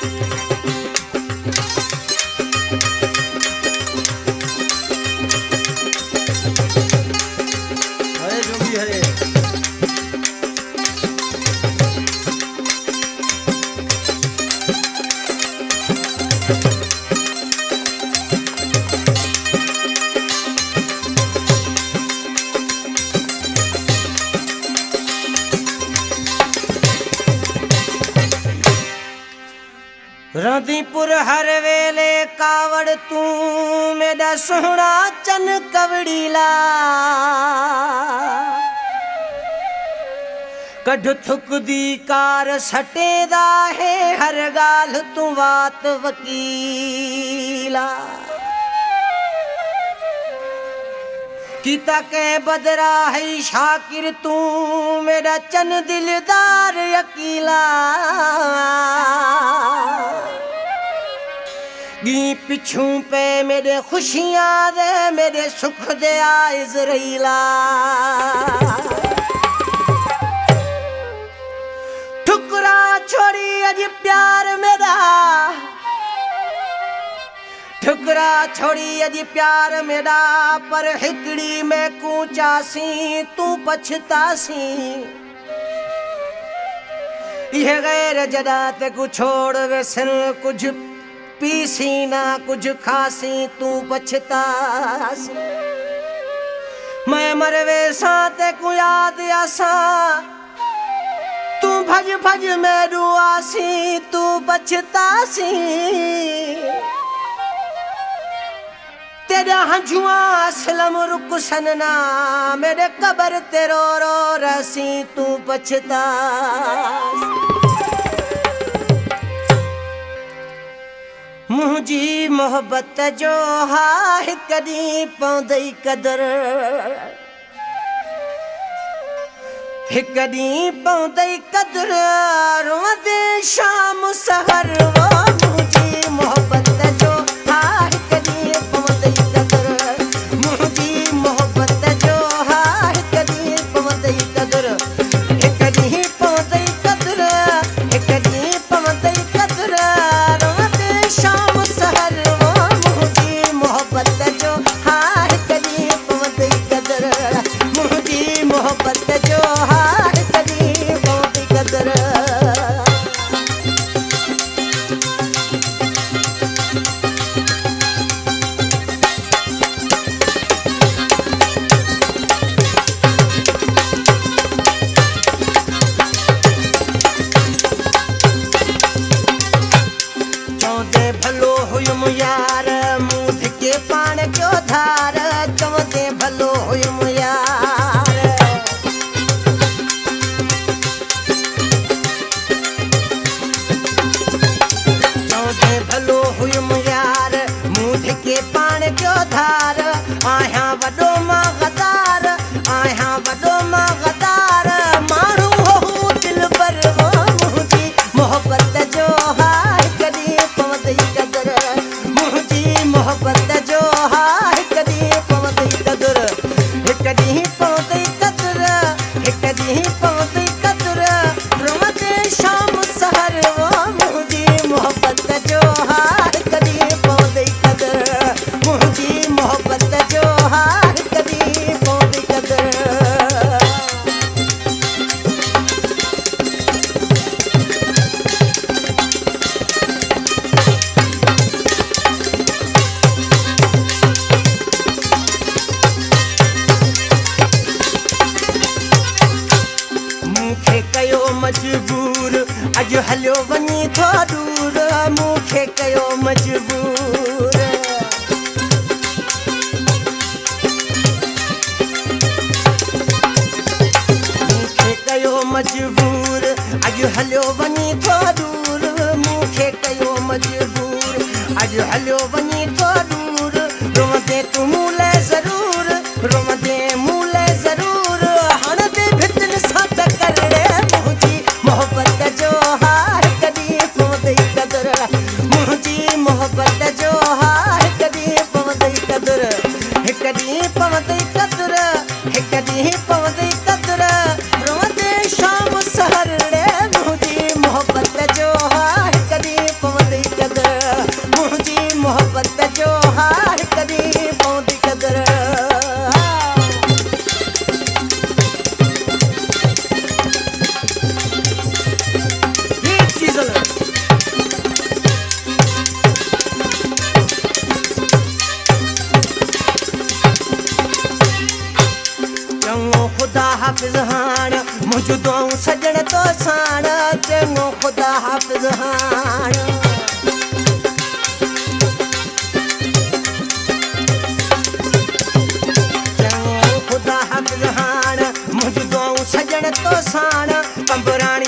रंदीपुर हर वेले कावड़ तू मेरा सोहना चन कवड़ीला कढ़ थुक दी कार सटेदा है हर गाल तू बात वकीला कीता के बदरा है शाकिर तू मेरा चन दिलदार यकीला गी पिछू पे मेरे खुशियां दे मेरे सुख दे इज़राइला ठुकरा छोड़ी अज प्यार मेरा ठुकरा छोड़ी अज प्यार मेरा पर हिकड़ी में कूचासी तू पछतासी यह गैर जदा ते को छोड़ वैसन कुछ पीसी ना कुछ खासी तू पछतासी मैं मरवे साते को याद आसा तू भज भज में रुआसी तू पछतासी तेरा हंजुआ असलम रुक सनना मेरे कबर तेरो रो रसी तू पछतासी मुझी मोहब्बत जो हा कदी पौंदई कदर कदी पौंदई कदर रोदे शाम सहर वो मुझी मोहब्बत जो हा कदी पौंदई कदर मुझी मोहब्बत जो हा कदी पौंदई कदर कदी पौंदई कदर कदी पौंदई कदर शाम सहर वो मुझी मोहब्बत जो हार कदी पवंदी कदर मुझी मोहब्बत जो हार कदी पवंदी कदर यार मुझ के पान क्यों धार चवदे भलो हुयम यार चवदे भलो हुयम यार मुझ के पान क्यों धार आया वडो मां गदार आया वडो मां गदार मारू हो दिल पर वो मुझी मोहब्बत जो हाय कदी पवदई कदर मोहब्बत जो हाय कदी पवंदी कदर कदी पवंदी कदर कदी पवंदी कदर रोदे शाम सहर वो मुझी मोहब्बत जो हाय कदी पवंदी कदर मुझी मोहब्बत जो हाय कदी पवंदी कदर मजबूर अज हलो वनी थो दूर मुखे कयो मजबूर मुखे कयो मजबूर अज हलो वनी थो दूर मुखे कयो मजबूर अज हलो वनी थो दूर रोदे तू मूले जरूर रोदे मूले जरूर हण दे भितन साथ करड़े मोहब्बत जो हार कदी पवंदी कदर मुझी मोहब्बत जो हार कदी पवंदी कदर कदी पवंदी कदर कदी पवंदी कदर रोदे शाम सहर रे मुझी मोहब्बत जो हार कदी पवंदी सजण तो साण चङो ख़ुदा हाफ़िज़ हाण चङो ख़ुदा हाफ़िज़ हाण मुंहिंजूं दुआऊं सजण तो साण कंबराणी